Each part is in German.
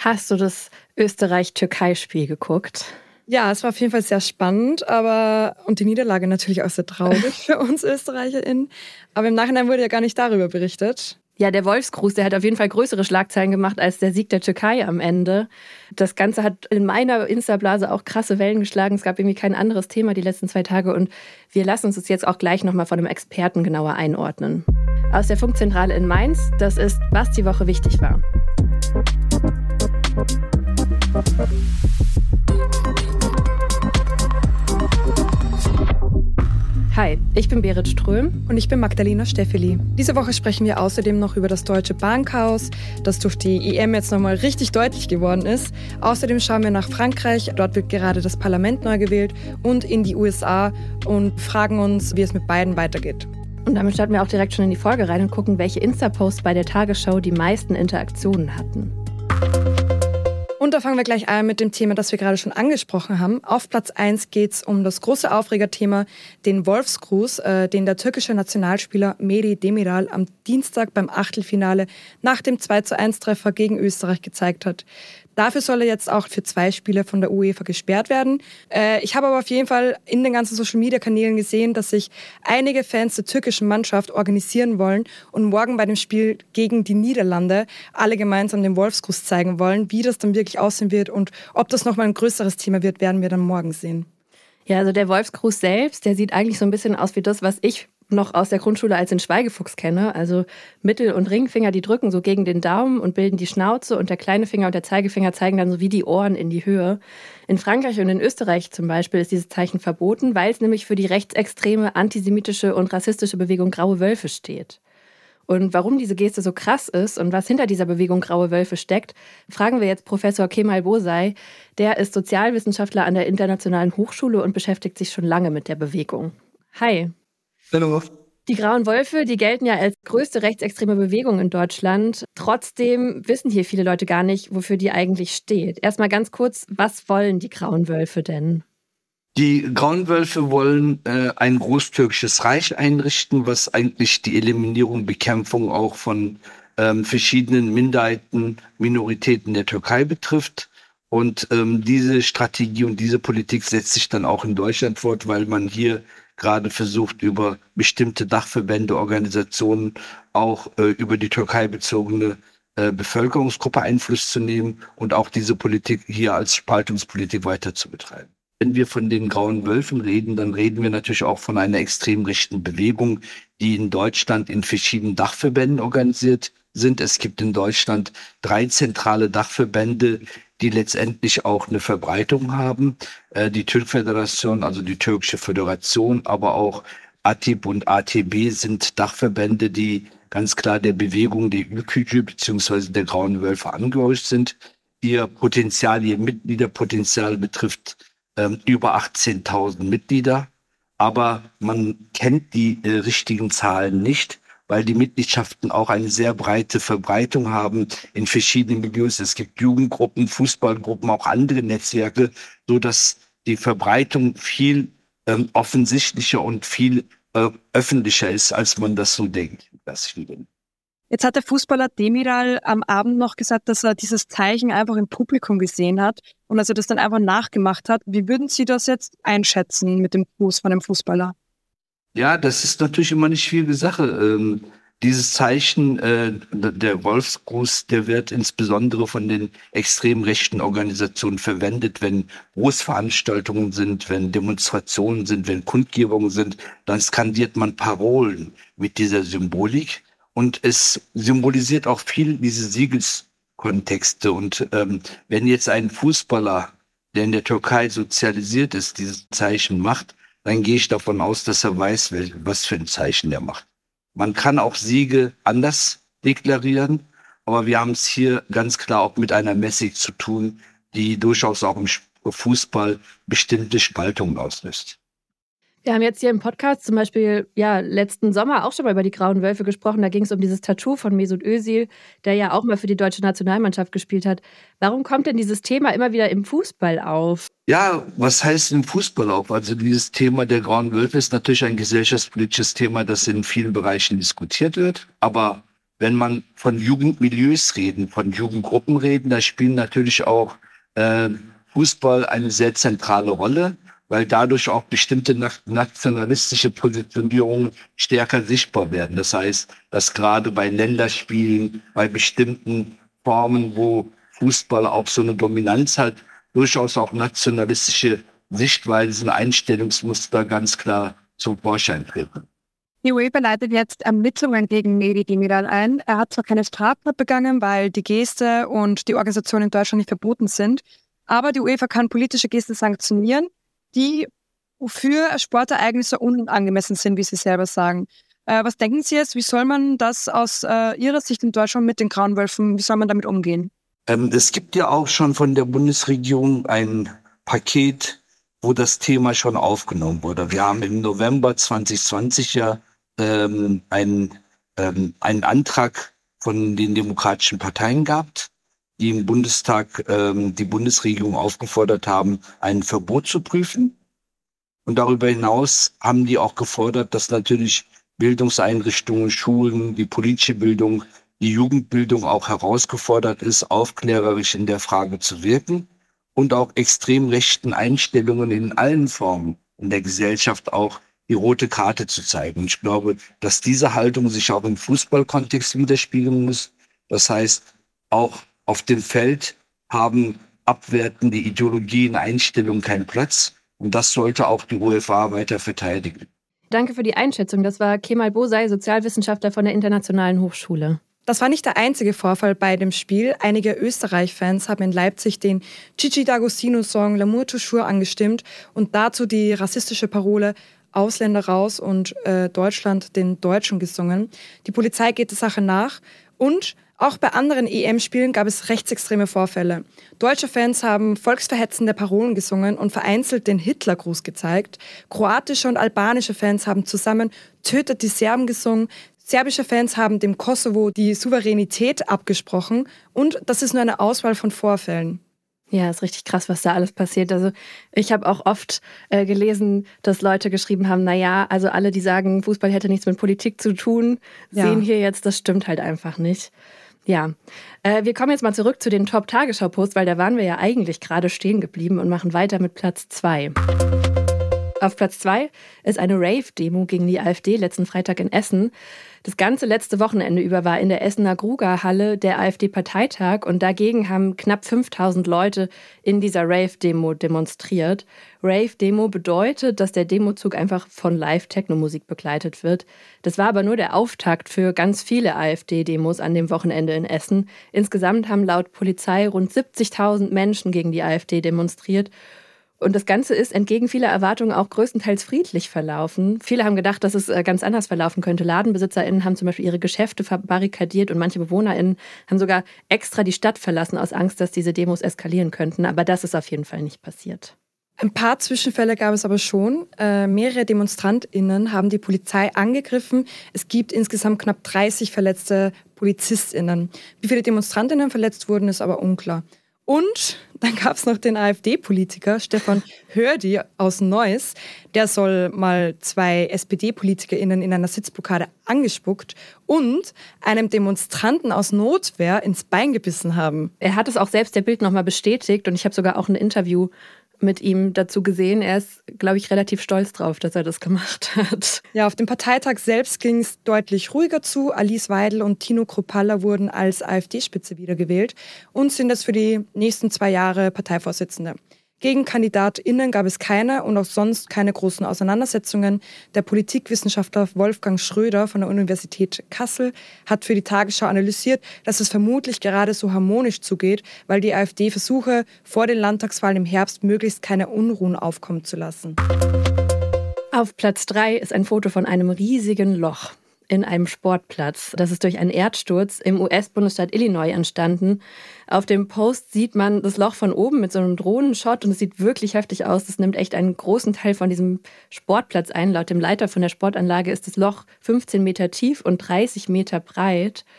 Hast du das Österreich-Türkei-Spiel geguckt? Ja, es war auf jeden Fall sehr spannend, und die Niederlage natürlich auch sehr traurig für uns ÖsterreicherInnen. Aber im Nachhinein wurde ja gar nicht darüber berichtet. Ja, der Wolfsgruß, der hat auf jeden Fall größere Schlagzeilen gemacht als der Sieg der Türkei am Ende. Das Ganze hat in meiner Insta-Blase auch krasse Wellen geschlagen. Es gab irgendwie kein anderes Thema die letzten 2 Tage. Und wir lassen uns das jetzt auch gleich nochmal von einem Experten genauer einordnen. Aus der Funkzentrale in Mainz, das ist, was die Woche wichtig war. Hi, ich bin Berit Ström. Und ich bin Magdalena Steffeli. Diese Woche sprechen wir außerdem noch über das deutsche Bankhaus, das durch die EM jetzt nochmal richtig deutlich geworden ist. Außerdem schauen wir nach Frankreich, dort wird gerade das Parlament neu gewählt, und in die USA und fragen uns, wie es mit beiden weitergeht. Und damit starten wir auch direkt schon in die Folge rein und gucken, welche Insta-Posts bei der Tagesschau die meisten Interaktionen hatten. Und da fangen wir gleich an mit dem Thema, das wir gerade schon angesprochen haben. Auf Platz 1 geht es um das große Aufregerthema, den Wolfsgruß, den der türkische Nationalspieler Mehdi Demiral am Dienstag beim Achtelfinale nach dem 2:1-Treffer gegen Österreich gezeigt hat. Dafür soll er jetzt auch für 2 Spiele von der UEFA gesperrt werden. Ich habe aber auf jeden Fall in den ganzen Social-Media-Kanälen gesehen, dass sich einige Fans der türkischen Mannschaft organisieren wollen und morgen bei dem Spiel gegen die Niederlande alle gemeinsam den Wolfsgruß zeigen wollen. Wie das dann wirklich aussehen wird und ob das nochmal ein größeres Thema wird, werden wir dann morgen sehen. Ja, also der Wolfsgruß selbst, der sieht eigentlich so ein bisschen aus wie das, was ich noch aus der Grundschule als den Schweigefuchs kenne. Also Mittel- und Ringfinger, die drücken so gegen den Daumen und bilden die Schnauze, und der kleine Finger und der Zeigefinger zeigen dann so wie die Ohren in die Höhe. In Frankreich und in Österreich zum Beispiel ist dieses Zeichen verboten, weil es nämlich für die rechtsextreme, antisemitische und rassistische Bewegung Graue Wölfe steht. Und warum diese Geste so krass ist und was hinter dieser Bewegung Graue Wölfe steckt, fragen wir jetzt Professor Kemal Bozay. Der ist Sozialwissenschaftler an der Internationalen Hochschule und beschäftigt sich schon lange mit der Bewegung. Hi. Hallo. Die Grauen Wölfe, die gelten ja als größte rechtsextreme Bewegung in Deutschland. Trotzdem wissen hier viele Leute gar nicht, wofür die eigentlich steht. Erstmal ganz kurz, was wollen die Grauen Wölfe denn? Die Grauen Wölfe wollen ein großtürkisches Reich einrichten, was eigentlich die Eliminierung, Bekämpfung auch von verschiedenen Minderheiten, Minoritäten der Türkei betrifft. Und diese Strategie und diese Politik setzt sich dann auch in Deutschland fort, weil man hier gerade versucht, über bestimmte Dachverbände, Organisationen auch über die Türkei bezogene Bevölkerungsgruppe Einfluss zu nehmen und auch diese Politik hier als Spaltungspolitik weiter zu betreiben. Wenn wir von den Grauen Wölfen reden, dann reden wir natürlich auch von einer extrem rechten Bewegung, die in Deutschland in verschiedenen Dachverbänden organisiert sind. Es gibt in Deutschland 3 zentrale Dachverbände, die letztendlich auch eine Verbreitung haben. Die Türkföderation, also die türkische Föderation, aber auch ATİP und ATB sind Dachverbände, die ganz klar der Bewegung der Ülkücü bzw. der Grauen Wölfe angehörig sind. Ihr Mitgliederpotenzial betrifft über 18.000 Mitglieder, aber man kennt die richtigen Zahlen nicht, weil die Mitgliedschaften auch eine sehr breite Verbreitung haben in verschiedenen Milieus. Es gibt Jugendgruppen, Fußballgruppen, auch andere Netzwerke, so dass die Verbreitung viel offensichtlicher und viel öffentlicher ist, als man das so denkt. Jetzt hat der Fußballer Demiral am Abend noch gesagt, dass er dieses Zeichen einfach im Publikum gesehen hat und dass er das dann einfach nachgemacht hat. Wie würden Sie das jetzt einschätzen mit dem Gruß von dem Fußballer? Ja, das ist natürlich immer eine schwierige Sache. Dieses Zeichen, der Wolfsgruß, der wird insbesondere von den extrem rechten Organisationen verwendet, wenn Großveranstaltungen sind, wenn Demonstrationen sind, wenn Kundgebungen sind. Dann skandiert man Parolen mit dieser Symbolik. Und es symbolisiert auch viel diese Siegeskontexte. Und wenn jetzt ein Fußballer, der in der Türkei sozialisiert ist, dieses Zeichen macht, dann gehe ich davon aus, dass er weiß, was für ein Zeichen der macht. Man kann auch Siege anders deklarieren, aber wir haben es hier ganz klar auch mit einer Message zu tun, die durchaus auch im Fußball bestimmte Spaltungen auslöst. Wir haben jetzt hier im Podcast zum Beispiel letzten Sommer auch schon mal über die Grauen Wölfe gesprochen. Da ging es um dieses Tattoo von Mesut Özil, der ja auch mal für die deutsche Nationalmannschaft gespielt hat. Warum kommt denn dieses Thema immer wieder im Fußball auf? Ja, was heißt im Fußball auf? Also dieses Thema der Grauen Wölfe ist natürlich ein gesellschaftspolitisches Thema, das in vielen Bereichen diskutiert wird. Aber wenn man von Jugendmilieus reden, von Jugendgruppen reden, da spielen natürlich auch Fußball eine sehr zentrale Rolle, weil dadurch auch bestimmte nationalistische Positionierungen stärker sichtbar werden. Das heißt, dass gerade bei Länderspielen, bei bestimmten Formen, wo Fußball auch so eine Dominanz hat, durchaus auch nationalistische Sichtweisen, Einstellungsmuster ganz klar zum Vorschein treten. Die UEFA leitet jetzt Ermittlungen gegen Mehdi Demiral ein. Er hat zwar keine Straftat begangen, weil die Geste und die Organisation in Deutschland nicht verboten sind, aber die UEFA kann politische Gesten sanktionieren, die für Sportereignisse unangemessen sind, wie Sie selber sagen. Was denken Sie jetzt, wie soll man das aus Ihrer Sicht in Deutschland mit den Grauen Wölfen, wie soll man damit umgehen? Es gibt ja auch schon von der Bundesregierung ein Paket, wo das Thema schon aufgenommen wurde. Wir haben im November 2020 ja einen Antrag von den demokratischen Parteien gehabt, die im Bundestag die Bundesregierung aufgefordert haben, ein Verbot zu prüfen. Und darüber hinaus haben die auch gefordert, dass natürlich Bildungseinrichtungen, Schulen, die politische Bildung, die Jugendbildung auch herausgefordert ist, aufklärerisch in der Frage zu wirken und auch extrem rechten Einstellungen in allen Formen in der Gesellschaft auch die rote Karte zu zeigen. Und ich glaube, dass diese Haltung sich auch im Fußballkontext widerspiegeln muss. Das heißt, auch auf dem Feld haben abwertende Ideologien, Einstellungen keinen Platz. Und das sollte auch die UEFA weiter verteidigen. Danke für die Einschätzung. Das war Kemal Bosay, Sozialwissenschaftler von der Internationalen Hochschule. Das war nicht der einzige Vorfall bei dem Spiel. Einige Österreich-Fans haben in Leipzig den Gigi D'Agostino-Song L'amour toujours angestimmt und dazu die rassistische Parole Ausländer raus und Deutschland den Deutschen gesungen. Die Polizei geht der Sache nach und auch bei anderen EM-Spielen gab es rechtsextreme Vorfälle. Deutsche Fans haben volksverhetzende Parolen gesungen und vereinzelt den Hitlergruß gezeigt. Kroatische und albanische Fans haben zusammen Tötet die Serben gesungen. Serbische Fans haben dem Kosovo die Souveränität abgesprochen. Und das ist nur eine Auswahl von Vorfällen. Ja, ist richtig krass, was da alles passiert. Also ich habe auch oft gelesen, dass Leute geschrieben haben, naja, also alle, die sagen, Fußball hätte nichts mit Politik zu tun, sehen hier jetzt, das stimmt halt einfach nicht. Ja, wir kommen jetzt mal zurück zu den Top-Tagesschau-Posts, weil da waren wir ja eigentlich gerade stehen geblieben und machen weiter mit Platz 2. Auf Platz 2 ist eine Rave-Demo gegen die AfD letzten Freitag in Essen. Das ganze letzte Wochenende über war in der Essener Grugahalle der AfD-Parteitag und dagegen haben knapp 5000 Leute in dieser Rave-Demo demonstriert. Rave-Demo bedeutet, dass der Demozug einfach von Live-Techno-Musik begleitet wird. Das war aber nur der Auftakt für ganz viele AfD-Demos an dem Wochenende in Essen. Insgesamt haben laut Polizei rund 70.000 Menschen gegen die AfD demonstriert. Und das Ganze ist entgegen vieler Erwartungen auch größtenteils friedlich verlaufen. Viele haben gedacht, dass es ganz anders verlaufen könnte. LadenbesitzerInnen haben zum Beispiel ihre Geschäfte verbarrikadiert und manche BewohnerInnen haben sogar extra die Stadt verlassen aus Angst, dass diese Demos eskalieren könnten. Aber das ist auf jeden Fall nicht passiert. Ein paar Zwischenfälle gab es aber schon. Mehrere DemonstrantInnen haben die Polizei angegriffen. Es gibt insgesamt knapp 30 verletzte PolizistInnen. Wie viele DemonstrantInnen verletzt wurden, ist aber unklar. Und dann gab es noch den AfD-Politiker Stefan Hördi aus Neuss. Der soll mal 2 SPD-PolitikerInnen in einer Sitzblockade angespuckt und einem Demonstranten aus Notwehr ins Bein gebissen haben. Er hat es auch selbst der Bild nochmal bestätigt und ich habe sogar auch ein Interview mit ihm dazu gesehen. Er ist, glaube ich, relativ stolz drauf, dass er das gemacht hat. Ja, auf dem Parteitag selbst ging es deutlich ruhiger zu. Alice Weidel und Tino Kruppalla wurden als AfD-Spitze wiedergewählt und sind jetzt für die nächsten 2 Jahre Parteivorsitzende. GegenkandidatInnen gab es keine und auch sonst keine großen Auseinandersetzungen. Der Politikwissenschaftler Wolfgang Schröder von der Universität Kassel hat für die Tagesschau analysiert, dass es vermutlich gerade so harmonisch zugeht, weil die AfD versuche, vor den Landtagswahlen im Herbst möglichst keine Unruhen aufkommen zu lassen. Auf Platz 3 ist ein Foto von einem riesigen Loch in einem Sportplatz. Das ist durch einen Erdsturz im US-Bundesstaat Illinois entstanden. Auf dem Post sieht man das Loch von oben mit so einem Drohnenshot und es sieht wirklich heftig aus. Das nimmt echt einen großen Teil von diesem Sportplatz ein. Laut dem Leiter von der Sportanlage ist das Loch 15 Meter tief und 30 Meter breit.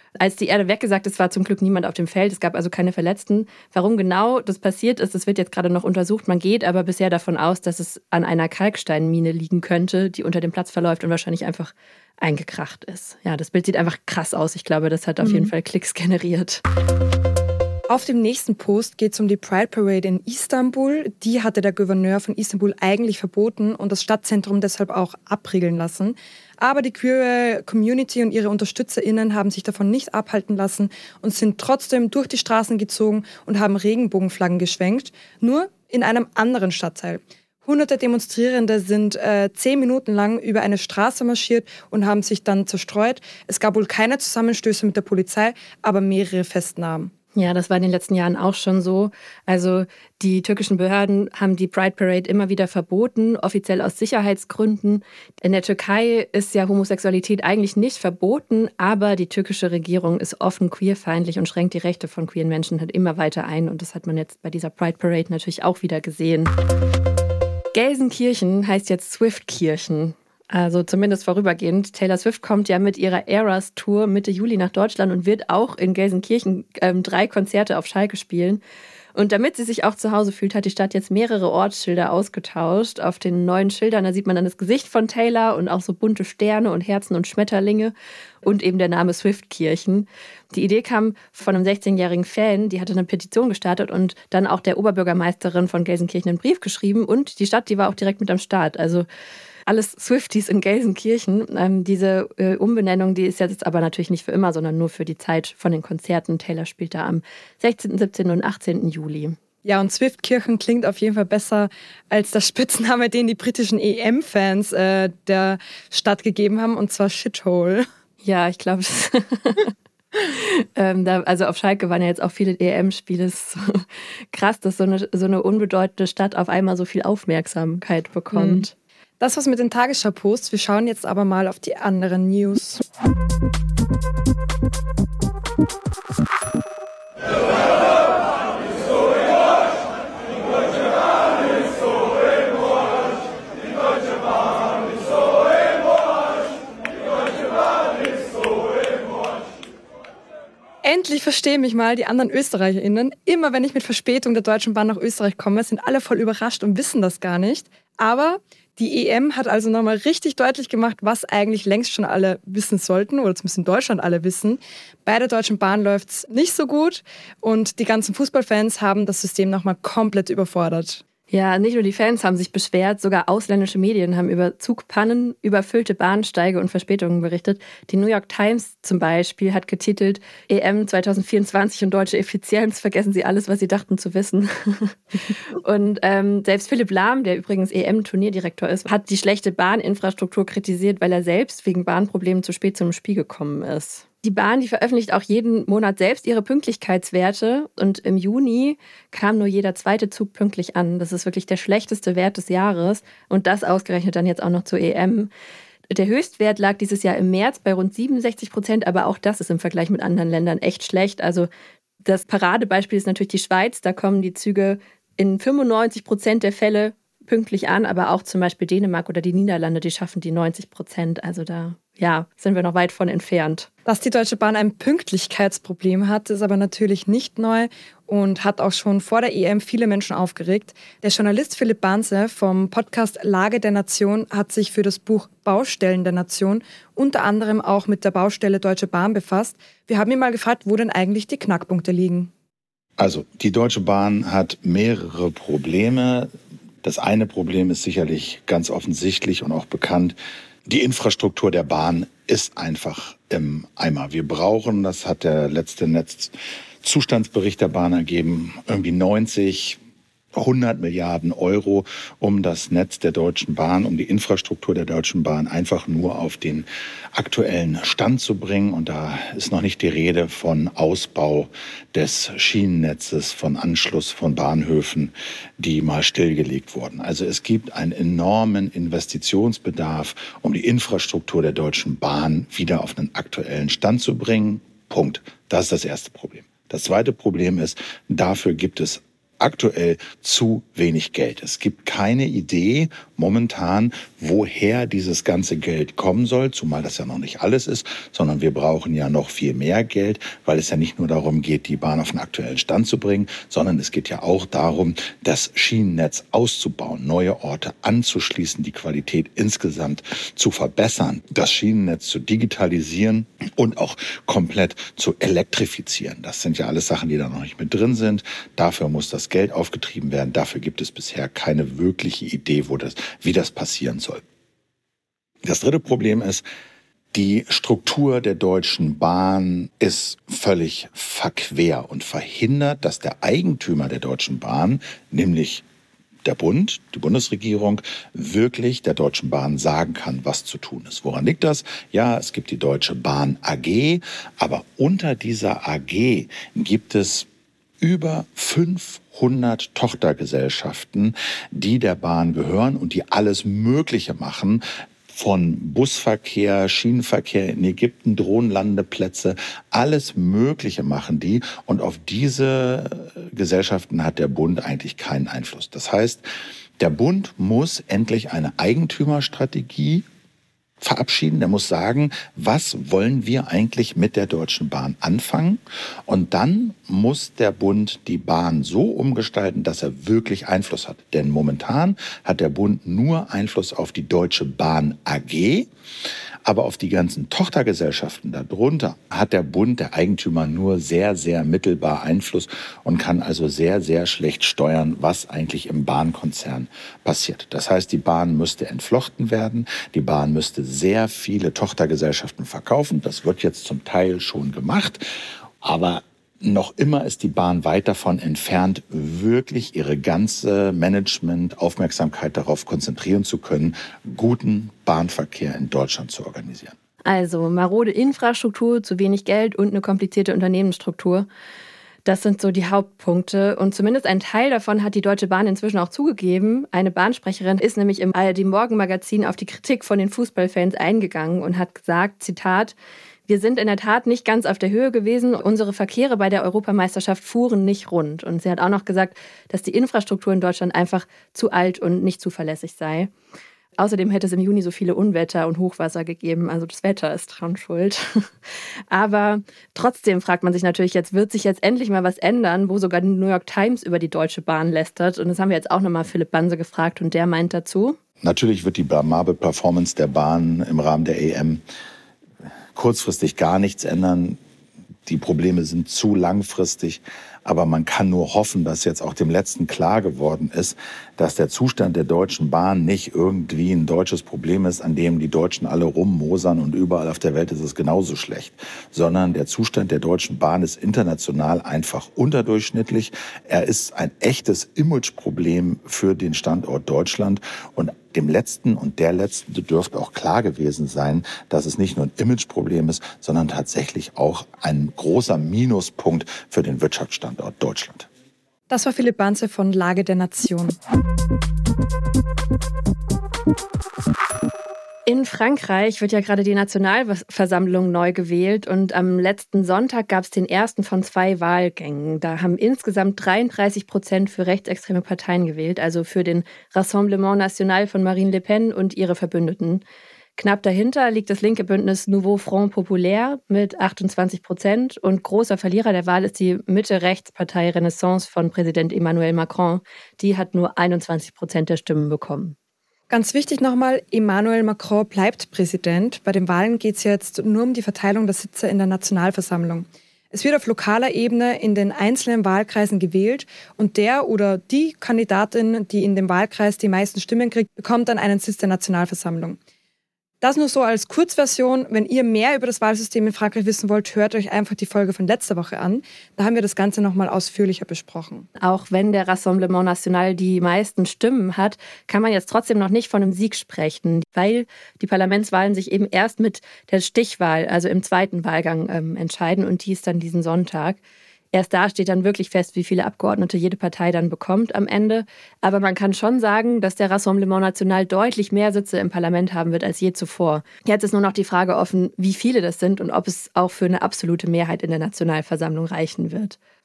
Als die Erde weggesackt ist, war zum Glück niemand auf dem Feld. Es gab also keine Verletzten. Warum genau das passiert ist, das wird jetzt gerade noch untersucht. Man geht aber bisher davon aus, dass es an einer Kalksteinmine liegen könnte, die unter dem Platz verläuft und wahrscheinlich einfach eingekracht ist. Ja, das Bild sieht einfach krass aus. Ich glaube, das hat auf jeden Fall Klicks generiert. Auf dem nächsten Post geht es um die Pride Parade in Istanbul. Die hatte der Gouverneur von Istanbul eigentlich verboten und das Stadtzentrum deshalb auch abriegeln lassen. Aber die queere Community und ihre UnterstützerInnen haben sich davon nicht abhalten lassen und sind trotzdem durch die Straßen gezogen und haben Regenbogenflaggen geschwenkt, nur in einem anderen Stadtteil. Hunderte Demonstrierende sind 10 Minuten lang über eine Straße marschiert und haben sich dann zerstreut. Es gab wohl keine Zusammenstöße mit der Polizei, aber mehrere Festnahmen. Ja, das war in den letzten Jahren auch schon so. Also die türkischen Behörden haben die Pride Parade immer wieder verboten, offiziell aus Sicherheitsgründen. In der Türkei ist ja Homosexualität eigentlich nicht verboten, aber die türkische Regierung ist offen queerfeindlich und schränkt die Rechte von queeren Menschen halt immer weiter ein. Und das hat man jetzt bei dieser Pride Parade natürlich auch wieder gesehen. Gelsenkirchen heißt jetzt Swiftkirchen. Also zumindest vorübergehend. Taylor Swift kommt ja mit ihrer Eras Tour Mitte Juli nach Deutschland und wird auch in Gelsenkirchen 3 Konzerte auf Schalke spielen. Und damit sie sich auch zu Hause fühlt, hat die Stadt jetzt mehrere Ortsschilder ausgetauscht. Auf den neuen Schildern, da sieht man dann das Gesicht von Taylor und auch so bunte Sterne und Herzen und Schmetterlinge und eben der Name Swiftkirchen. Die Idee kam von einem 16-jährigen Fan, die hatte eine Petition gestartet und dann auch der Oberbürgermeisterin von Gelsenkirchen einen Brief geschrieben und die Stadt, die war auch direkt mit am Start. Also alles Swifties in Gelsenkirchen. Diese Umbenennung, die ist jetzt aber natürlich nicht für immer, sondern nur für die Zeit von den Konzerten. Taylor spielt da am 16., 17. und 18. Juli. Ja, und Swiftkirchen klingt auf jeden Fall besser als der Spitzname, den die britischen EM-Fans der Stadt gegeben haben, und zwar Shithole. Ja, ich glaube, also auf Schalke waren ja jetzt auch viele EM-Spiele. Es ist so krass, dass so eine unbedeutende Stadt auf einmal so viel Aufmerksamkeit bekommt. Das war's mit den Tagesschau-Posts. Wir schauen jetzt aber mal auf die anderen News. Endlich verstehen mich mal die anderen ÖsterreicherInnen. Immer wenn ich mit Verspätung der Deutschen Bahn nach Österreich komme, sind alle voll überrascht und wissen das gar nicht. Aber die EM hat also nochmal richtig deutlich gemacht, was eigentlich längst schon alle wissen sollten, oder zumindest in Deutschland alle wissen. Bei der Deutschen Bahn läuft es nicht so gut und die ganzen Fußballfans haben das System nochmal komplett überfordert. Ja, nicht nur die Fans haben sich beschwert, sogar ausländische Medien haben über Zugpannen, überfüllte Bahnsteige und Verspätungen berichtet. Die New York Times zum Beispiel hat getitelt, EM 2024 und deutsche Effizienz, vergessen Sie alles, was Sie dachten zu wissen. Und selbst Philipp Lahm, der übrigens EM-Turnierdirektor ist, hat die schlechte Bahninfrastruktur kritisiert, weil er selbst wegen Bahnproblemen zu spät zum Spiel gekommen ist. Die Bahn, die veröffentlicht auch jeden Monat selbst ihre Pünktlichkeitswerte und im Juni kam nur jeder 2. Zug pünktlich an. Das ist wirklich der schlechteste Wert des Jahres und das ausgerechnet dann jetzt auch noch zur EM. Der Höchstwert lag dieses Jahr im März bei rund 67%, aber auch das ist im Vergleich mit anderen Ländern echt schlecht. Also das Paradebeispiel ist natürlich die Schweiz, da kommen die Züge in 95% der Fälle pünktlich an, aber auch zum Beispiel Dänemark oder die Niederlande, die schaffen die 90%. Also da sind wir noch weit von entfernt. Dass die Deutsche Bahn ein Pünktlichkeitsproblem hat, ist aber natürlich nicht neu und hat auch schon vor der EM viele Menschen aufgeregt. Der Journalist Philipp Banse vom Podcast Lage der Nation hat sich für das Buch Baustellen der Nation unter anderem auch mit der Baustelle Deutsche Bahn befasst. Wir haben ihn mal gefragt, wo denn eigentlich die Knackpunkte liegen. Also, die Deutsche Bahn hat mehrere Probleme. Das eine Problem ist sicherlich ganz offensichtlich und auch bekannt. Die Infrastruktur der Bahn ist einfach im Eimer. Wir brauchen, das hat der letzte Netzzustandsbericht der Bahn ergeben, irgendwie 100 Milliarden Euro, um das Netz der Deutschen Bahn, um die Infrastruktur der Deutschen Bahn einfach nur auf den aktuellen Stand zu bringen. Und da ist noch nicht die Rede von Ausbau des Schienennetzes, von Anschluss von Bahnhöfen, die mal stillgelegt wurden. Also es gibt einen enormen Investitionsbedarf, um die Infrastruktur der Deutschen Bahn wieder auf einen aktuellen Stand zu bringen. Punkt. Das ist das erste Problem. Das zweite Problem ist, dafür gibt es aktuell zu wenig Geld. Es gibt keine Idee momentan, woher dieses ganze Geld kommen soll, zumal das ja noch nicht alles ist, sondern wir brauchen ja noch viel mehr Geld, weil es ja nicht nur darum geht, die Bahn auf den aktuellen Stand zu bringen, sondern es geht ja auch darum, das Schienennetz auszubauen, neue Orte anzuschließen, die Qualität insgesamt zu verbessern, das Schienennetz zu digitalisieren und auch komplett zu elektrifizieren. Das sind ja alles Sachen, die da noch nicht mit drin sind. Dafür muss das Geld aufgetrieben werden. Dafür gibt es bisher keine wirkliche Idee, wie das passieren soll. Das dritte Problem ist, die Struktur der Deutschen Bahn ist völlig verquer und verhindert, dass der Eigentümer der Deutschen Bahn, nämlich der Bund, die Bundesregierung, wirklich der Deutschen Bahn sagen kann, was zu tun ist. Woran liegt das? Ja, es gibt die Deutsche Bahn AG, aber unter dieser AG gibt es über 500 Tochtergesellschaften, die der Bahn gehören und die alles Mögliche machen, von Busverkehr, Schienenverkehr in Ägypten, Drohnenlandeplätze, alles Mögliche machen die. Und auf diese Gesellschaften hat der Bund eigentlich keinen Einfluss. Das heißt, der Bund muss endlich eine Eigentümerstrategie verabschieden. Der muss sagen, was wollen wir eigentlich mit der Deutschen Bahn anfangen? Und dann muss der Bund die Bahn so umgestalten, dass er wirklich Einfluss hat. Denn momentan hat der Bund nur Einfluss auf die Deutsche Bahn AG, aber auf die ganzen Tochtergesellschaften darunter hat der Bund, der Eigentümer, nur sehr, sehr mittelbar Einfluss und kann also sehr, sehr schlecht steuern, was eigentlich im Bahnkonzern passiert. Das heißt, die Bahn müsste entflochten werden, die Bahn müsste sehr viele Tochtergesellschaften verkaufen. Das wird jetzt zum Teil schon gemacht, aber noch immer ist die Bahn weit davon entfernt, wirklich ihre ganze Management-Aufmerksamkeit darauf konzentrieren zu können, guten Bahnverkehr in Deutschland zu organisieren. Also marode Infrastruktur, zu wenig Geld und eine komplizierte Unternehmensstruktur. Das sind so die Hauptpunkte. Und zumindest ein Teil davon hat die Deutsche Bahn inzwischen auch zugegeben. Eine Bahnsprecherin ist nämlich im ARD-Morgenmagazin auf die Kritik von den Fußballfans eingegangen und hat gesagt, Zitat, wir sind in der Tat nicht ganz auf der Höhe gewesen. Unsere Verkehre bei der Europameisterschaft fuhren nicht rund. Und sie hat auch noch gesagt, dass die Infrastruktur in Deutschland einfach zu alt und nicht zuverlässig sei. Außerdem hätte es im Juni so viele Unwetter und Hochwasser gegeben. Also das Wetter ist dran schuld. Aber trotzdem fragt man sich natürlich jetzt, wird sich jetzt endlich mal was ändern, wo sogar die New York Times über die Deutsche Bahn lästert. Und das haben wir jetzt auch nochmal Philipp Banse gefragt und der meint dazu: Natürlich wird die blamable Performance der Bahn im Rahmen der EM kurzfristig gar nichts ändern. Die Probleme sind zu langfristig. Aber man kann nur hoffen, dass jetzt auch dem Letzten klar geworden ist, dass der Zustand der Deutschen Bahn nicht irgendwie ein deutsches Problem ist, an dem die Deutschen alle rummosern und überall auf der Welt ist es genauso schlecht. Sondern der Zustand der Deutschen Bahn ist international einfach unterdurchschnittlich. Er ist ein echtes Imageproblem für den Standort Deutschland. Und dem Letzten und der Letzten dürfte auch klar gewesen sein, dass es nicht nur ein Imageproblem ist, sondern tatsächlich auch ein großer Minuspunkt für den Wirtschaftsstandort Deutschland. Das war Philipp Banse von Lage der Nation. In Frankreich wird ja gerade die Nationalversammlung neu gewählt und am letzten Sonntag gab es den ersten von 2 Wahlgängen. Da haben insgesamt 33% für rechtsextreme Parteien gewählt, also für den Rassemblement National von Marine Le Pen und ihre Verbündeten. Knapp dahinter liegt das linke Bündnis Nouveau Front Populaire mit 28% und großer Verlierer der Wahl ist die Mitte-Rechts-Partei Renaissance von Präsident Emmanuel Macron. Die hat nur 21% der Stimmen bekommen. Ganz wichtig nochmal, Emmanuel Macron bleibt Präsident. Bei den Wahlen geht es jetzt nur um die Verteilung der Sitze in der Nationalversammlung. Es wird auf lokaler Ebene in den einzelnen Wahlkreisen gewählt und der oder die Kandidatin, die in dem Wahlkreis die meisten Stimmen kriegt, bekommt dann einen Sitz der Nationalversammlung. Das nur so als Kurzversion. Wenn ihr mehr über das Wahlsystem in Frankreich wissen wollt, hört euch einfach die Folge von letzter Woche an. Da haben wir das Ganze nochmal ausführlicher besprochen. Auch wenn der Rassemblement National die meisten Stimmen hat, kann man jetzt trotzdem noch nicht von einem Sieg sprechen, weil die Parlamentswahlen sich eben erst mit der Stichwahl, also im zweiten Wahlgang, entscheiden und die ist dann diesen Sonntag. Erst da steht dann wirklich fest, wie viele Abgeordnete jede Partei dann bekommt am Ende. Aber man kann schon sagen, dass der Rassemblement National deutlich mehr Sitze im Parlament haben wird als je zuvor. Jetzt ist nur noch die Frage offen, wie viele das sind und ob es auch für eine absolute Mehrheit in der Nationalversammlung reichen wird.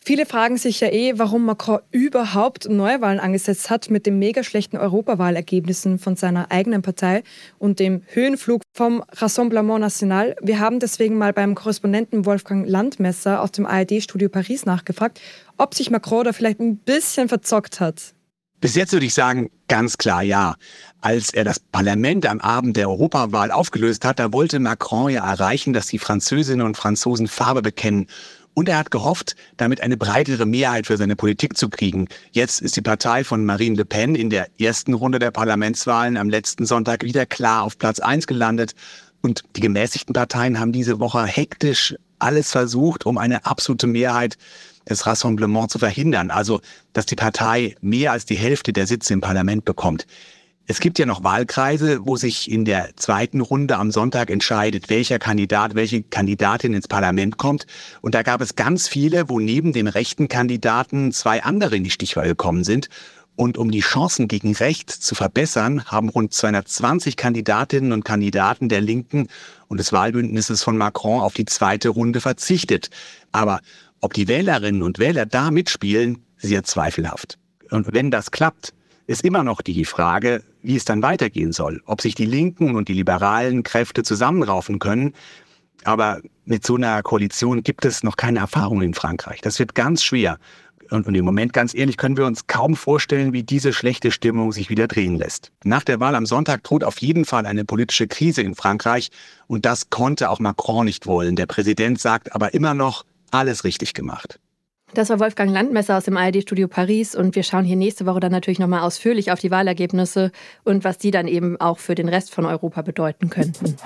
Viele fragen sich ja warum Macron überhaupt Neuwahlen angesetzt hat mit den mega schlechten Europawahlergebnissen von seiner eigenen Partei und dem Höhenflug vom Rassemblement National. Wir haben deswegen mal beim Korrespondenten Wolfgang Landmesser aus dem ARD-Studio Paris nachgefragt, ob sich Macron da vielleicht ein bisschen verzockt hat. Bis jetzt würde ich sagen, ganz klar ja. Als er das Parlament am Abend der Europawahl aufgelöst hat, da wollte Macron ja erreichen, dass die Französinnen und Franzosen Farbe bekennen. Und er hat gehofft, damit eine breitere Mehrheit für seine Politik zu kriegen. Jetzt ist die Partei von Marine Le Pen in der ersten Runde der Parlamentswahlen am letzten Sonntag wieder klar auf Platz 1 gelandet. Und die gemäßigten Parteien haben diese Woche hektisch alles versucht, um eine absolute Mehrheit des Rassemblements zu verhindern. Also, dass die Partei mehr als die Hälfte der Sitze im Parlament bekommt. Es gibt ja noch Wahlkreise, wo sich in der zweiten Runde am Sonntag entscheidet, welcher Kandidat, welche Kandidatin ins Parlament kommt. Und da gab es ganz viele, wo neben dem rechten Kandidaten 2 andere in die Stichwahl gekommen sind. Und um die Chancen gegen rechts zu verbessern, haben rund 220 Kandidatinnen und Kandidaten der Linken und des Wahlbündnisses von Macron auf die zweite Runde verzichtet. Aber ob die Wählerinnen und Wähler da mitspielen, sehr zweifelhaft. Und wenn das klappt, ist immer noch die Frage, wie es dann weitergehen soll. Ob sich die linken und die liberalen Kräfte zusammenraufen können. Aber mit so einer Koalition gibt es noch keine Erfahrung in Frankreich. Das wird ganz schwer. Und im Moment, ganz ehrlich, können wir uns kaum vorstellen, wie diese schlechte Stimmung sich wieder drehen lässt. Nach der Wahl am Sonntag droht auf jeden Fall eine politische Krise in Frankreich. Und das konnte auch Macron nicht wollen. Der Präsident sagt aber immer noch, alles richtig gemacht. Das war Wolfgang Landmesser aus dem ARD-Studio Paris und wir schauen hier nächste Woche dann natürlich nochmal ausführlich auf die Wahlergebnisse und was die dann eben auch für den Rest von Europa bedeuten könnten.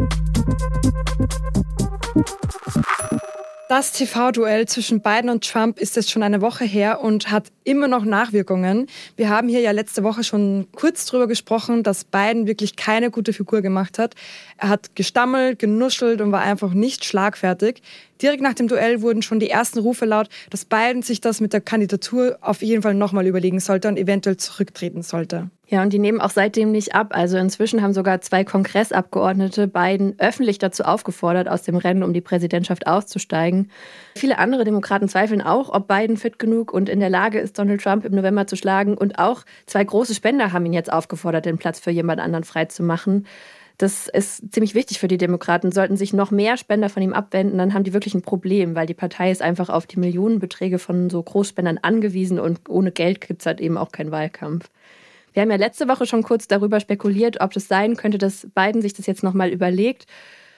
Das TV-Duell zwischen Biden und Trump ist jetzt schon eine Woche her und hat immer noch Nachwirkungen. Wir haben hier ja letzte Woche schon kurz drüber gesprochen, dass Biden wirklich keine gute Figur gemacht hat. Er hat gestammelt, genuschelt und war einfach nicht schlagfertig. Direkt nach dem Duell wurden schon die ersten Rufe laut, dass Biden sich das mit der Kandidatur auf jeden Fall nochmal überlegen sollte und eventuell zurücktreten sollte. Ja, und die nehmen auch seitdem nicht ab. Also inzwischen haben sogar 2 Kongressabgeordnete Biden öffentlich dazu aufgefordert, aus dem Rennen um die Präsidentschaft auszusteigen. Viele andere Demokraten zweifeln auch, ob Biden fit genug und in der Lage ist, Donald Trump im November zu schlagen. Und auch 2 große Spender haben ihn jetzt aufgefordert, den Platz für jemand anderen freizumachen. Das ist ziemlich wichtig für die Demokraten. Sollten sich noch mehr Spender von ihm abwenden, dann haben die wirklich ein Problem, weil die Partei ist einfach auf die Millionenbeträge von so Großspendern angewiesen und ohne Geld gibt es halt eben auch keinen Wahlkampf. Wir haben ja letzte Woche schon kurz darüber spekuliert, ob es sein könnte, dass Biden sich das jetzt nochmal überlegt.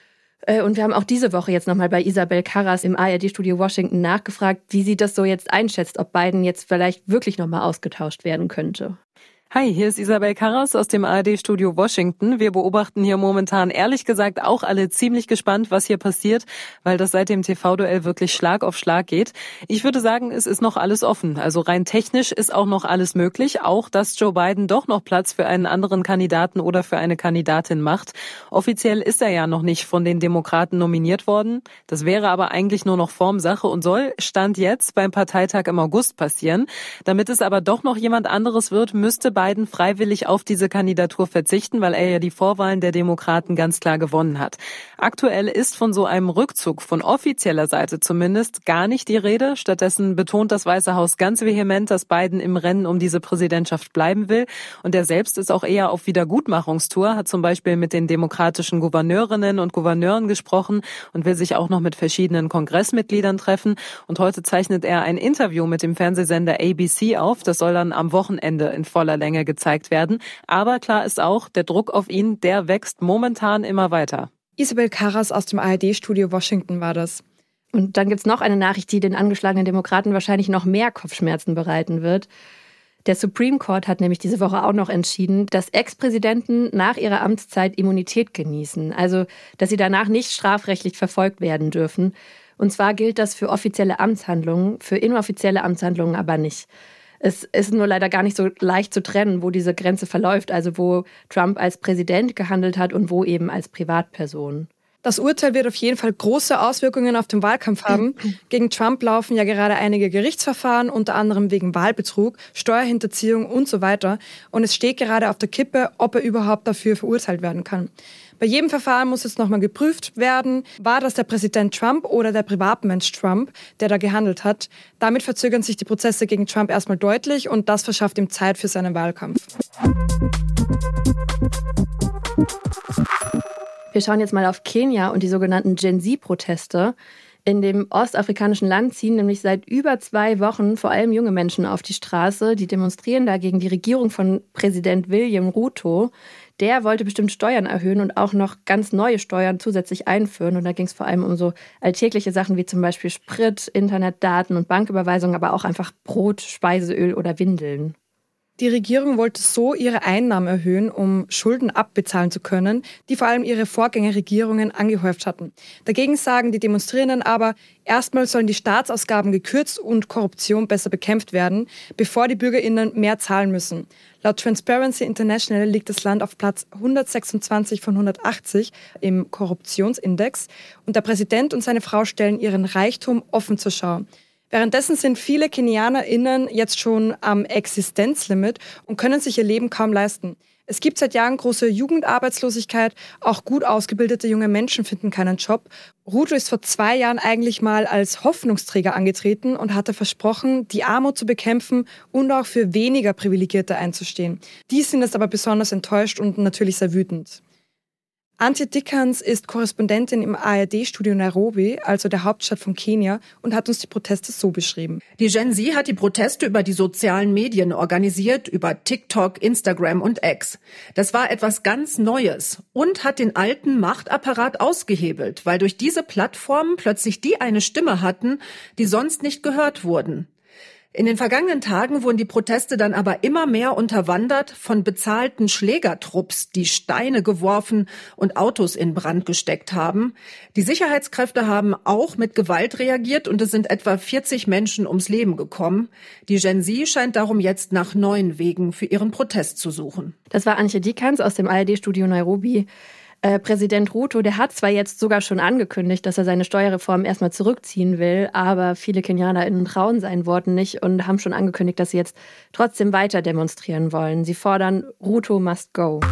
Und wir haben auch diese Woche jetzt nochmal bei Isabel Karras im ARD-Studio Washington nachgefragt, wie sie das so jetzt einschätzt, ob Biden jetzt vielleicht wirklich nochmal ausgetauscht werden könnte. Hi, hier ist Isabel Karras aus dem ARD-Studio Washington. Wir beobachten hier momentan ehrlich gesagt auch alle ziemlich gespannt, was hier passiert, weil das seit dem TV-Duell wirklich Schlag auf Schlag geht. Ich würde sagen, es ist noch alles offen. Also rein technisch ist auch noch alles möglich. Auch, dass Joe Biden doch noch Platz für einen anderen Kandidaten oder für eine Kandidatin macht. Offiziell ist er ja noch nicht von den Demokraten nominiert worden. Das wäre aber eigentlich nur noch Formsache und soll, Stand jetzt, beim Parteitag im August passieren. Damit es aber doch noch jemand anderes wird, müsste Biden freiwillig auf diese Kandidatur verzichten, weil er ja die Vorwahlen der Demokraten ganz klar gewonnen hat. Aktuell ist von so einem Rückzug, von offizieller Seite zumindest, gar nicht die Rede. Stattdessen betont das Weiße Haus ganz vehement, dass Biden im Rennen um diese Präsidentschaft bleiben will. Und er selbst ist auch eher auf Wiedergutmachungstour, hat zum Beispiel mit den demokratischen Gouverneurinnen und Gouverneuren gesprochen und will sich auch noch mit verschiedenen Kongressmitgliedern treffen. Und heute zeichnet er ein Interview mit dem Fernsehsender ABC auf. Das soll dann am Wochenende in voller Länge gezeigt werden. Aber klar ist auch, der Druck auf ihn, der wächst momentan immer weiter. Isabel Karras aus dem ARD-Studio Washington war das. Und dann gibt es noch eine Nachricht, die den angeschlagenen Demokraten wahrscheinlich noch mehr Kopfschmerzen bereiten wird. Der Supreme Court hat nämlich diese Woche auch noch entschieden, dass Ex-Präsidenten nach ihrer Amtszeit Immunität genießen. Also, dass sie danach nicht strafrechtlich verfolgt werden dürfen. Und zwar gilt das für offizielle Amtshandlungen, für inoffizielle Amtshandlungen aber nicht. Es ist nur leider gar nicht so leicht zu trennen, wo diese Grenze verläuft, also wo Trump als Präsident gehandelt hat und wo eben als Privatperson. Das Urteil wird auf jeden Fall große Auswirkungen auf den Wahlkampf haben. Gegen Trump laufen ja gerade einige Gerichtsverfahren, unter anderem wegen Wahlbetrug, Steuerhinterziehung und so weiter. Und es steht gerade auf der Kippe, ob er überhaupt dafür verurteilt werden kann. Bei jedem Verfahren muss jetzt nochmal geprüft werden, war das der Präsident Trump oder der Privatmensch Trump, der da gehandelt hat. Damit verzögern sich die Prozesse gegen Trump erstmal deutlich und das verschafft ihm Zeit für seinen Wahlkampf. Wir schauen jetzt mal auf Kenia und die sogenannten Gen-Z-Proteste. In dem ostafrikanischen Land ziehen nämlich seit über 2 Wochen vor allem junge Menschen auf die Straße. Die demonstrieren da gegen die Regierung von Präsident William Ruto. Der wollte bestimmt Steuern erhöhen und auch noch ganz neue Steuern zusätzlich einführen. Und da ging es vor allem um so alltägliche Sachen wie zum Beispiel Sprit, Internetdaten und Banküberweisungen, aber auch einfach Brot, Speiseöl oder Windeln. Die Regierung wollte so ihre Einnahmen erhöhen, um Schulden abbezahlen zu können, die vor allem ihre Vorgängerregierungen angehäuft hatten. Dagegen sagen die Demonstrierenden aber, erstmal sollen die Staatsausgaben gekürzt und Korruption besser bekämpft werden, bevor die BürgerInnen mehr zahlen müssen. Laut Transparency International liegt das Land auf Platz 126 von 180 im Korruptionsindex und der Präsident und seine Frau stellen ihren Reichtum offen zur Schau. Währenddessen sind viele KenianerInnen jetzt schon am Existenzlimit und können sich ihr Leben kaum leisten. Es gibt seit Jahren große Jugendarbeitslosigkeit, auch gut ausgebildete junge Menschen finden keinen Job. Ruto ist vor 2 Jahren eigentlich mal als Hoffnungsträger angetreten und hatte versprochen, die Armut zu bekämpfen und auch für weniger Privilegierte einzustehen. Die sind jetzt aber besonders enttäuscht und natürlich sehr wütend. Antje Dickans ist Korrespondentin im ARD-Studio Nairobi, also der Hauptstadt von Kenia, und hat uns die Proteste so beschrieben. Die Gen Z hat die Proteste über die sozialen Medien organisiert, über TikTok, Instagram und X. Das war etwas ganz Neues und hat den alten Machtapparat ausgehebelt, weil durch diese Plattformen plötzlich die eine Stimme hatten, die sonst nicht gehört wurden. In den vergangenen Tagen wurden die Proteste dann aber immer mehr unterwandert von bezahlten Schlägertrupps, die Steine geworfen und Autos in Brand gesteckt haben. Die Sicherheitskräfte haben auch mit Gewalt reagiert und es sind etwa 40 Menschen ums Leben gekommen. Die Gen Z scheint darum jetzt nach neuen Wegen für ihren Protest zu suchen. Das war Antje Dickans aus dem ARD-Studio Nairobi. Präsident Ruto, der hat zwar jetzt sogar schon angekündigt, dass er seine Steuerreform erstmal zurückziehen will, aber viele KenianerInnen trauen seinen Worten nicht und haben schon angekündigt, dass sie jetzt trotzdem weiter demonstrieren wollen. Sie fordern, Ruto must go.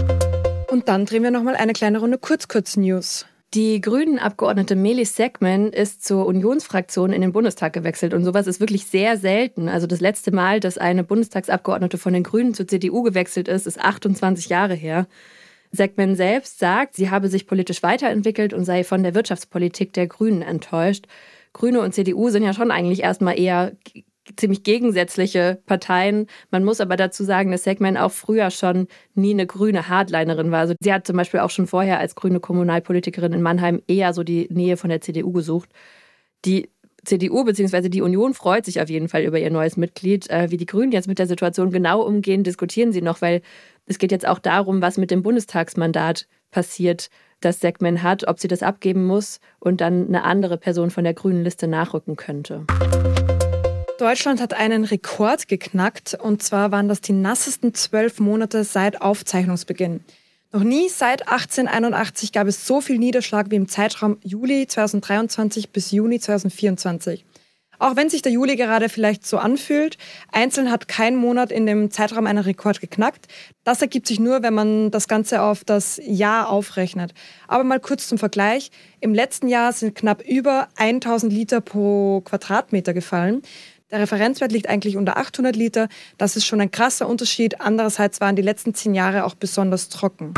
Und dann drehen wir nochmal eine kleine Runde Kurz-News. Die Grünen-Abgeordnete Melis Segmen ist zur Unionsfraktion in den Bundestag gewechselt und sowas ist wirklich sehr selten. Also das letzte Mal, dass eine Bundestagsabgeordnete von den Grünen zur CDU gewechselt ist 28 Jahre her. Segmen selbst sagt, sie habe sich politisch weiterentwickelt und sei von der Wirtschaftspolitik der Grünen enttäuscht. Grüne und CDU sind ja schon eigentlich erstmal eher ziemlich gegensätzliche Parteien. Man muss aber dazu sagen, dass Segmen auch früher schon nie eine grüne Hardlinerin war. Also sie hat zum Beispiel auch schon vorher als grüne Kommunalpolitikerin in Mannheim eher so die Nähe von der CDU gesucht. Die CDU bzw. die Union freut sich auf jeden Fall über ihr neues Mitglied. Wie die Grünen jetzt mit der Situation genau umgehen, diskutieren sie noch, weil es geht jetzt auch darum, was mit dem Bundestagsmandat passiert, das Segmen hat, ob sie das abgeben muss und dann eine andere Person von der grünen Liste nachrücken könnte. Deutschland hat einen Rekord geknackt und zwar waren das die nassesten 12 Monate seit Aufzeichnungsbeginn. Noch nie seit 1881 gab es so viel Niederschlag wie im Zeitraum Juli 2023 bis Juni 2024. Auch wenn sich der Juli gerade vielleicht so anfühlt, einzeln hat kein Monat in dem Zeitraum einen Rekord geknackt. Das ergibt sich nur, wenn man das Ganze auf das Jahr aufrechnet. Aber mal kurz zum Vergleich. Im letzten Jahr sind knapp über 1000 Liter pro Quadratmeter gefallen. Der Referenzwert liegt eigentlich unter 800 Liter. Das ist schon ein krasser Unterschied. Andererseits waren die letzten 10 Jahre auch besonders trocken.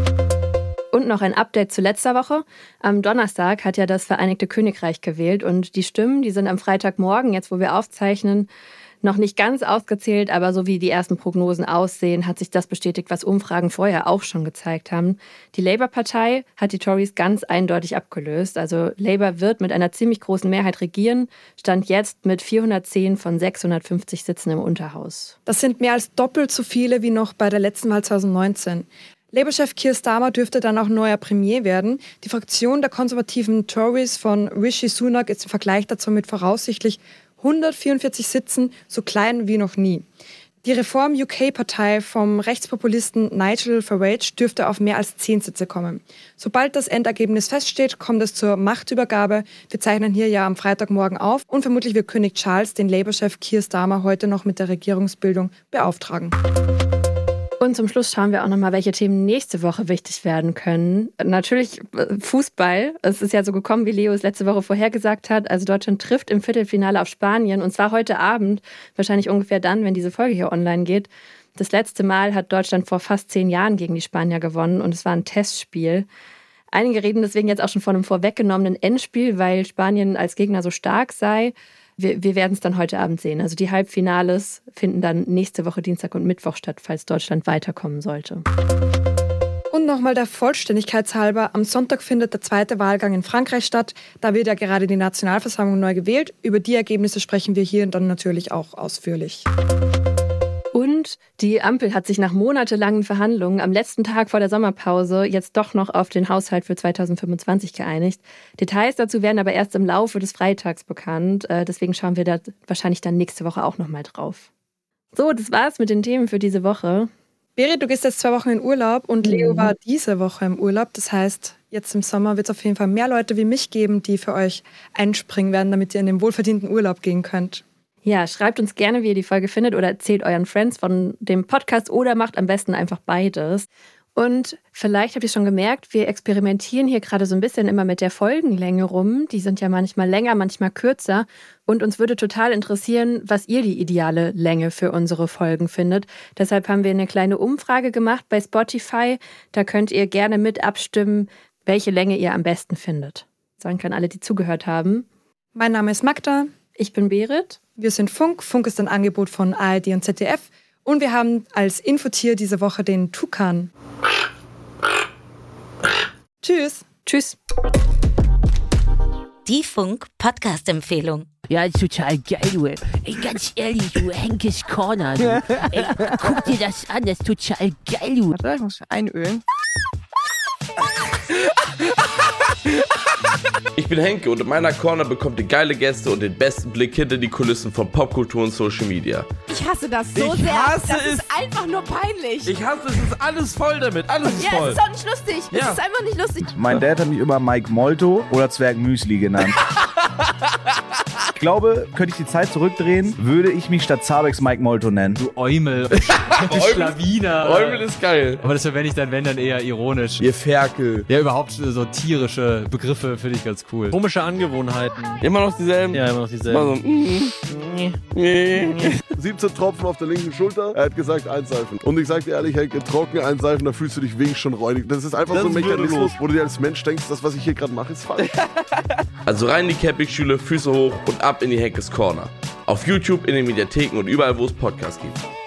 Und noch ein Update zu letzter Woche. Am Donnerstag hat ja das Vereinigte Königreich gewählt und die Stimmen, die sind am Freitagmorgen, jetzt wo wir aufzeichnen, noch nicht ganz ausgezählt, aber so wie die ersten Prognosen aussehen, hat sich das bestätigt, was Umfragen vorher auch schon gezeigt haben. Die Labour-Partei hat die Tories ganz eindeutig abgelöst. Also Labour wird mit einer ziemlich großen Mehrheit regieren, stand jetzt mit 410 von 650 Sitzen im Unterhaus. Das sind mehr als doppelt so viele wie noch bei der letzten Wahl 2019. Labour-Chef Keir Starmer dürfte dann auch neuer Premier werden. Die Fraktion der konservativen Tories von Rishi Sunak ist im Vergleich dazu mit voraussichtlich 144 Sitzen so klein wie noch nie. Die Reform-UK-Partei vom Rechtspopulisten Nigel Farage dürfte auf mehr als 10 Sitze kommen. Sobald das Endergebnis feststeht, kommt es zur Machtübergabe. Wir zeichnen hier ja am Freitagmorgen auf und vermutlich wird König Charles den Labour-Chef Keir Starmer heute noch mit der Regierungsbildung beauftragen. Und zum Schluss schauen wir auch nochmal, welche Themen nächste Woche wichtig werden können. Natürlich Fußball. Es ist ja so gekommen, wie Leo es letzte Woche vorhergesagt hat. Also Deutschland trifft im Viertelfinale auf Spanien. Und zwar heute Abend, wahrscheinlich ungefähr dann, wenn diese Folge hier online geht. Das letzte Mal hat Deutschland vor fast 10 Jahren gegen die Spanier gewonnen. Und es war ein Testspiel. Einige reden deswegen jetzt auch schon von einem vorweggenommenen Endspiel, weil Spanien als Gegner so stark sei. Wir werden es dann heute Abend sehen. Also die Halbfinales finden dann nächste Woche Dienstag und Mittwoch statt, falls Deutschland weiterkommen sollte. Und nochmal der Vollständigkeit halber, am Sonntag findet der zweite Wahlgang in Frankreich statt. Da wird ja gerade die Nationalversammlung neu gewählt. Über die Ergebnisse sprechen wir hier dann natürlich auch ausführlich. Und die Ampel hat sich nach monatelangen Verhandlungen am letzten Tag vor der Sommerpause jetzt doch noch auf den Haushalt für 2025 geeinigt. Details dazu werden aber erst im Laufe des Freitags bekannt. Deswegen schauen wir da wahrscheinlich dann nächste Woche auch nochmal drauf. So, das war's mit den Themen für diese Woche. Berit, du gehst jetzt 2 Wochen in Urlaub und Leo war diese Woche im Urlaub. Das heißt, jetzt im Sommer wird es auf jeden Fall mehr Leute wie mich geben, die für euch einspringen werden, damit ihr in den wohlverdienten Urlaub gehen könnt. Ja, schreibt uns gerne, wie ihr die Folge findet oder erzählt euren Friends von dem Podcast oder macht am besten einfach beides. Und vielleicht habt ihr schon gemerkt, wir experimentieren hier gerade so ein bisschen immer mit der Folgenlänge rum. Die sind ja manchmal länger, manchmal kürzer. Und uns würde total interessieren, was ihr die ideale Länge für unsere Folgen findet. Deshalb haben wir eine kleine Umfrage gemacht bei Spotify. Da könnt ihr gerne mit abstimmen, welche Länge ihr am besten findet. Danke an alle, die zugehört haben. Mein Name ist Magda. Ich bin Berit. Wir sind Funk. Funk ist ein Angebot von ARD und ZDF. Und wir haben als Infotier diese Woche den Tukan. Tschüss. Tschüss. Die Funk-Podcast-Empfehlung. Ja, total geil, du. Ey, ganz ehrlich, du, Henkes Corner, du. Ey, guck dir das an, das ist total geil, du. Warte, ich muss einölen. Ich bin Henke und in meiner Corner bekommt ihr geile Gäste und den besten Blick hinter die Kulissen von Popkultur und Social Media. Ich hasse das so sehr. Das ist einfach nur peinlich. Ich hasse es, ist alles voll damit. Alles ist voll. Ja, es ist auch nicht lustig. Ja. Es ist einfach nicht lustig. Mein Dad hat mich immer Mike Molto oder Zwergmüsli genannt. Ich glaube, könnte ich die Zeit zurückdrehen, würde ich mich statt Zabex Mike Molto nennen. Du Eumel. Schlawiner. Eumel ist geil. Aber das verwende ich dann, wenn, dann eher ironisch. Ihr Ferkel. Ja, überhaupt so tierische Begriffe finde ich ganz cool. Komische Angewohnheiten. Immer noch dieselben? Ja, immer noch dieselben. Immer so, 17 Tropfen auf der linken Schulter. Er hat gesagt, einseifen. Und ich sag dir ehrlich, Henke, trocken einseifen, da fühlst du dich wenigstens schon räudig. Das ist einfach so ein Mechanismus, wo du dir als Mensch denkst, das, was ich hier gerade mache, ist falsch. Also rein in die Campingstühle, Füße hoch und ab in die Henkes Corner. Auf YouTube, in den Mediatheken und überall, wo es Podcasts gibt.